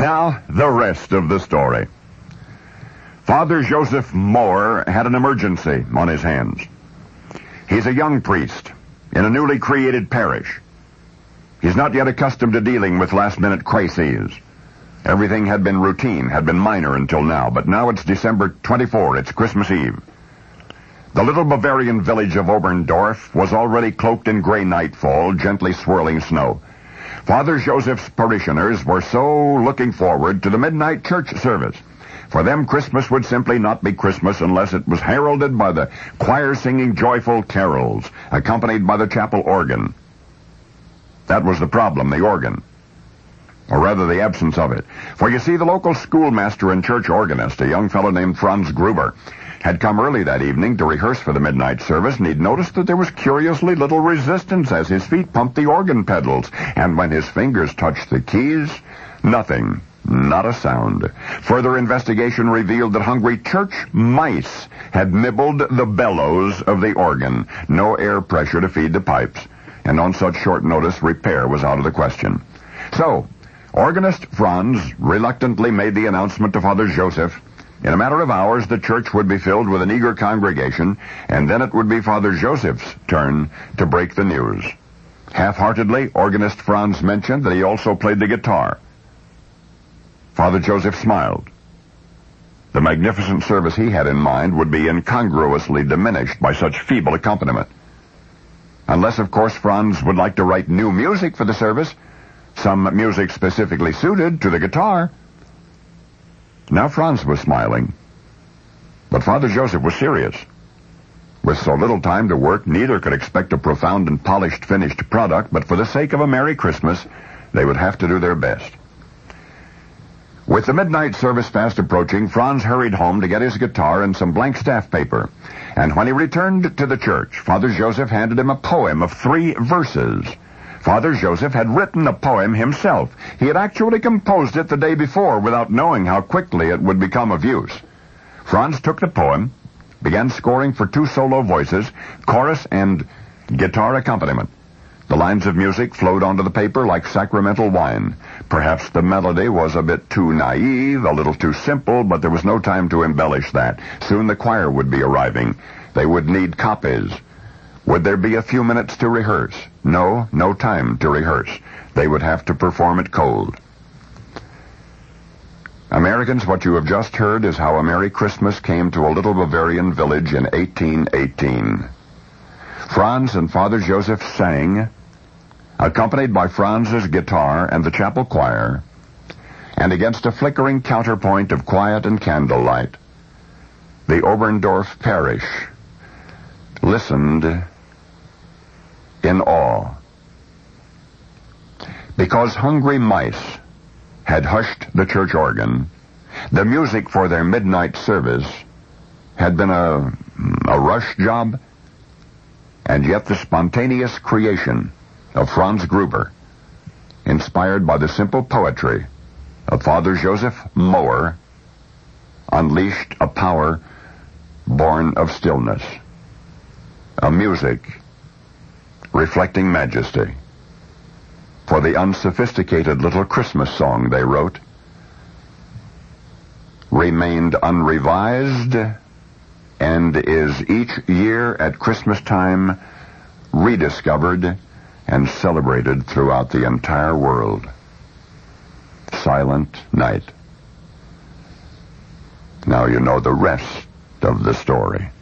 Now, the rest of the story. Father Joseph Moore had an emergency on his hands. He's a young priest in a newly created parish. He's not yet accustomed to dealing with last-minute crises. Everything had been routine, had been minor until now, but now it's December 24, it's Christmas Eve. The little Bavarian village of Oberndorf was already cloaked in gray nightfall, gently swirling snow. Father Joseph's parishioners were so looking forward to the midnight church service. For them, Christmas would simply not be Christmas unless it was heralded by the choir singing joyful carols, accompanied by the chapel organ. That was the problem, the organ. Or rather, the absence of it. For you see, the local schoolmaster and church organist, a young fellow named Franz Gruber, had come early that evening to rehearse for the midnight service, and he'd noticed that there was curiously little resistance as his feet pumped the organ pedals, and when his fingers touched the keys, nothing. Not a sound. Further investigation revealed that hungry church mice had nibbled the bellows of the organ. No air pressure to feed the pipes. And on such short notice, repair was out of the question. So, organist Franz reluctantly made the announcement to Father Joseph. In a matter of hours, the church would be filled with an eager congregation, and then it would be Father Joseph's turn to break the news. Half-heartedly, organist Franz mentioned that he also played the guitar. Father Joseph smiled. The magnificent service he had in mind would be incongruously diminished by such feeble accompaniment. Unless, of course, Franz would like to write new music for the service, some music specifically suited to the guitar. Now Franz was smiling, but Father Joseph was serious. With so little time to work, neither could expect a profound and polished finished product, but for the sake of a Merry Christmas, they would have to do their best. With the midnight service fast approaching, Franz hurried home to get his guitar and some blank staff paper. And when he returned to the church, Father Joseph handed him a poem of 3 verses. Father Joseph had written the poem himself. He had actually composed it the day before without knowing how quickly it would become of use. Franz took the poem, began scoring for 2 solo voices, chorus and guitar accompaniment. The lines of music flowed onto the paper like sacramental wine. Perhaps the melody was a bit too naive, a little too simple, but there was no time to embellish that. Soon the choir would be arriving. They would need copies. Would there be a few minutes to rehearse? No time to rehearse. They would have to perform it cold. Americans, what you have just heard is how a Merry Christmas came to a little Bavarian village in 1818. Franz and Father Joseph sang, accompanied by Franz's guitar and the chapel choir, and against a flickering counterpoint of quiet and candlelight, the Oberndorf parish listened in awe. Because hungry mice had hushed the church organ, the music for their midnight service had been a rush job, and yet the spontaneous creation of Franz Gruber, inspired by the simple poetry of Father Joseph Moore, unleashed a power born of stillness, a music reflecting majesty. For the unsophisticated little Christmas song they wrote remained unrevised and is each year at Christmas time rediscovered and celebrated throughout the entire world. Silent Night. Now you know the rest of the story.